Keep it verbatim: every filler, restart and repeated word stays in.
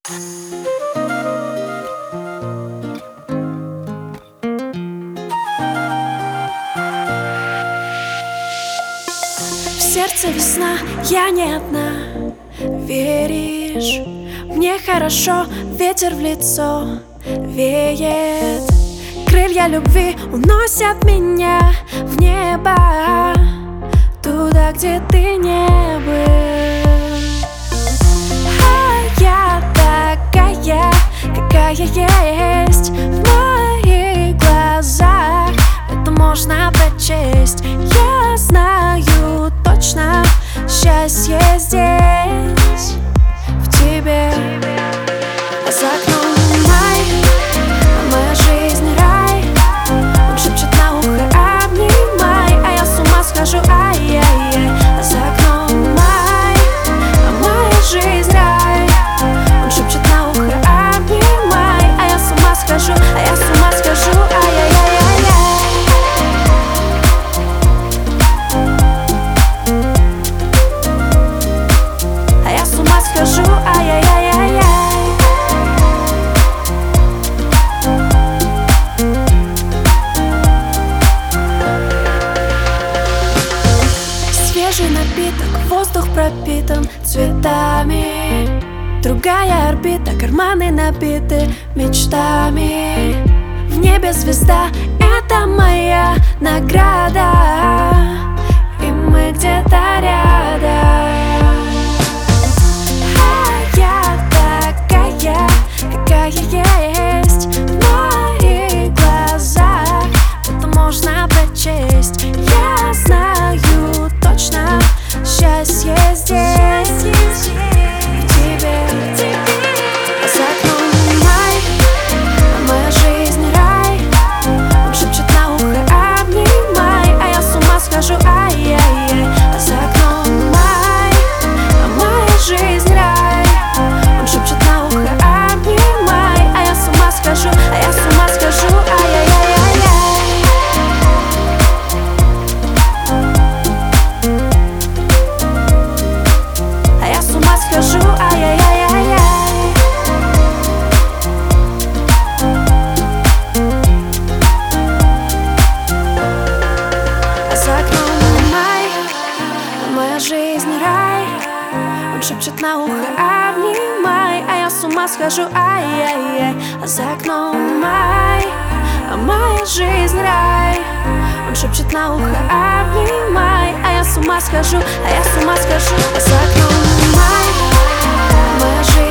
В сердце весна, я не одна. Веришь, мне хорошо, ветер в лицо веет. Крылья любви уносят меня в небо, туда, где ты не был. А я такая, какая есть в моих глазах, это можно прочесть. Я знаю точно, счастье здесь, в тебе. А за окном май, а моя жизнь рай. Он шепчет на ухо: обнимай, а я с ума схожу, ай-яй-яй. А за окном май, а моя жизнь рай. Он шепчет на ухо: обнимай, а я с ума схожу, а я с ума схожу, ай-яй-яй-яй. А я с ума схожу, ай-яй-яй-яй. Свежий напиток, воздух пропитан цветами. Другая орбита, карманы набиты мечтами. В небе звезда, это моя награда, и мы где-то рядом. А я такая, какая есть в моих глазах, это можно прочесть. Я знаю точно, счастье здесь, в тебе. А за окном май, а моя жизнь рай. Он шепчет на ухо: обнимай, а я с ума схожу, ай-яй-яй. А за окном май, а моя жизнь рай. Он шепчет на ухо: обнимай, а я с ума схожу, а я с ума схожу, ай-яй-яй-яй. Схожу, ай-яй-яй-яй-яй. А за окном май, а моя жизнь рай. Он шепчет на ухо: обнимай, а я с ума схожу, ай-яй-яй. А за окном май, а моя жизнь рай. Он шепчет на ухо: обнимай, а я с ума схожу, а я с ума схожу. А за окном май, моя жизнь.